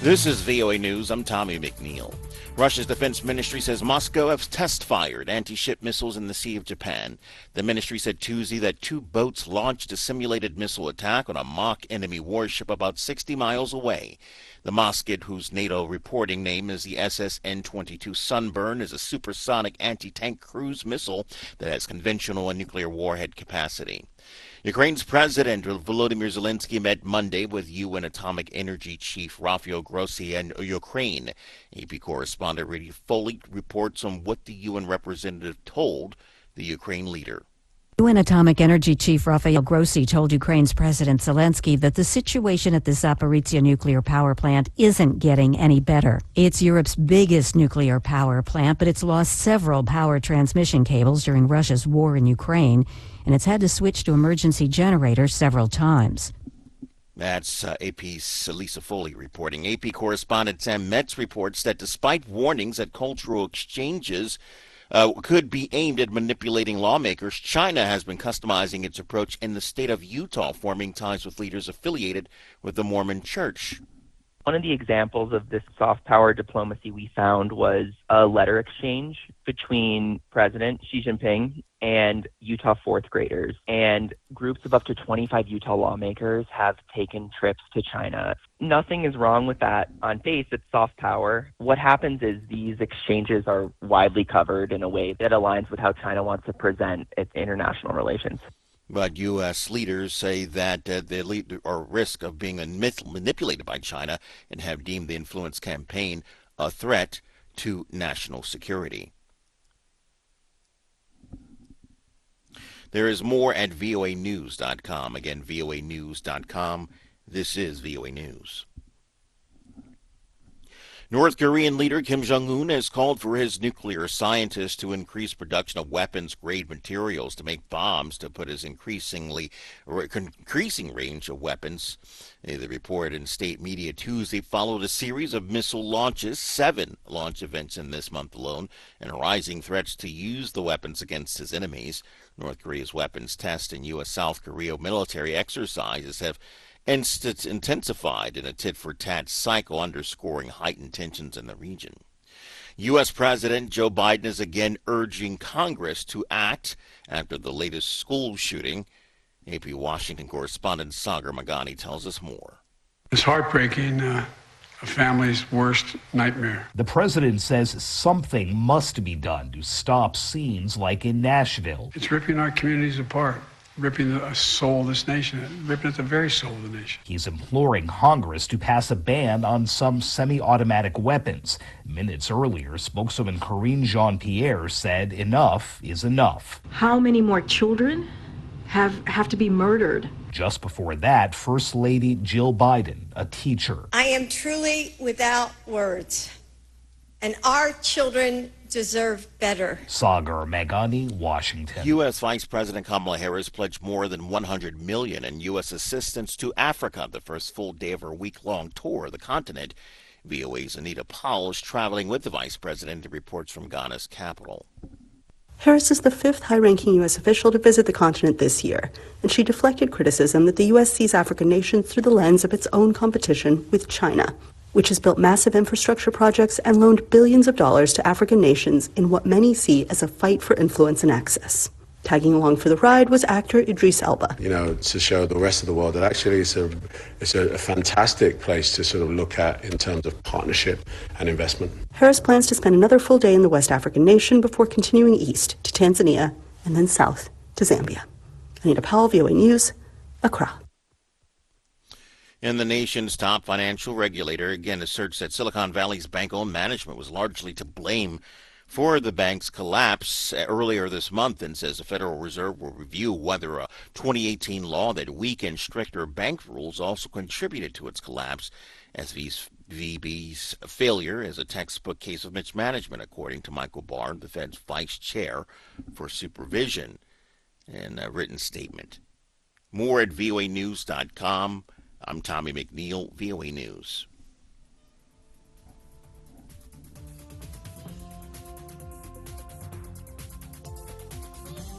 This is VOA News. I'm Tommy McNeil. Russia's defense ministry says Moscow has test-fired anti-ship missiles in the Sea of Japan. The ministry said Tuesday that two boats launched a simulated missile attack on a mock enemy warship about 60 miles away. The Moskid, whose NATO reporting name is the SSN-22 Sunburn, is a supersonic anti-tank cruise missile that has conventional and nuclear warhead capacity. Ukraine's President Volodymyr Zelensky met Monday with UN Atomic Energy Chief Rafael Grossi in Ukraine. AP correspondent Rudy Foley reports on what the UN representative told the Ukraine leader. UN Atomic Energy Chief Rafael Grossi told Ukraine's President Zelensky that the situation at the Zaporizhzhia nuclear power plant isn't getting any better. It's Europe's biggest nuclear power plant, but it's lost several power transmission cables during Russia's war in Ukraine, and it's had to switch to emergency generators several times. That's AP's Lisa Foley reporting. AP correspondent Sam Metz reports that despite warnings that cultural exchanges could be aimed at manipulating lawmakers, China has been customizing its approach in the state of Utah, forming ties with leaders affiliated with the Mormon Church. One of the examples of this soft power diplomacy we found was a letter exchange between President Xi Jinping and Utah fourth graders. And groups of up to 25 Utah lawmakers have taken trips to China. Nothing is wrong with that on face. It's soft power. What happens is these exchanges are widely covered in a way that aligns with how China wants to present its international relations. But U.S. leaders say that they are at risk of being manipulated by China and have deemed the influence campaign a threat to national security. There is more at voanews.com. Again, voanews.com. This is VOA News. North Korean leader Kim Jong-un has called for his nuclear scientists to increase production of weapons-grade materials to make bombs to put his increasing range of weapons. The report in state media Tuesday followed a series of missile launches, 7 launch events in this month alone, and rising threats to use the weapons against his enemies. North Korea's weapons test and U.S. South Korea military exercises have intensified in a tit-for-tat cycle, underscoring heightened tensions in the region. U.S. President Joe Biden is again urging Congress to act after the latest school shooting. AP Washington correspondent Sagar Magani tells us more. It's heartbreaking, a family's worst nightmare. The president says something must be done to stop scenes like in Nashville. It's ripping our communities apart. Ripping the soul of this nation, ripping at the very soul of the nation. He's imploring Congress to pass a ban on some semi-automatic weapons. Minutes earlier, spokeswoman Karine Jean-Pierre said enough is enough. How many more children have to be murdered? Just before that, First Lady Jill Biden, a teacher. I am truly without words, and our children deserve better. Sagar Magani, Washington. U.S. Vice President Kamala Harris pledged more than $100 million in U.S. assistance to Africa, the first full day of her week-long tour of the continent. VOA's Anita Powell is traveling with the vice president and reports from Ghana's capital. Harris is the 5th high-ranking U.S. official to visit the continent this year, and she deflected criticism that the U.S. sees African nations through the lens of its own competition with China, which has built massive infrastructure projects and loaned billions of dollars to African nations in what many see as a fight for influence and access. Tagging along for the ride was actor Idris Elba. To show the rest of the world that actually it's a fantastic place to sort of look at in terms of partnership and investment. Harris plans to spend another full day in the West African nation before continuing east to Tanzania and then south to Zambia. Anita Powell, VOA News, Accra. And the nation's top financial regulator again asserts that Silicon Valley's bank-owned management was largely to blame for the bank's collapse earlier this month, and says the Federal Reserve will review whether a 2018 law that weakened stricter bank rules also contributed to its collapse. SVB's failure is a textbook case of mismanagement, according to Michael Barr, the Fed's vice chair for supervision, in a written statement. More at voanews.com. I'm Tommy McNeil, VOA News.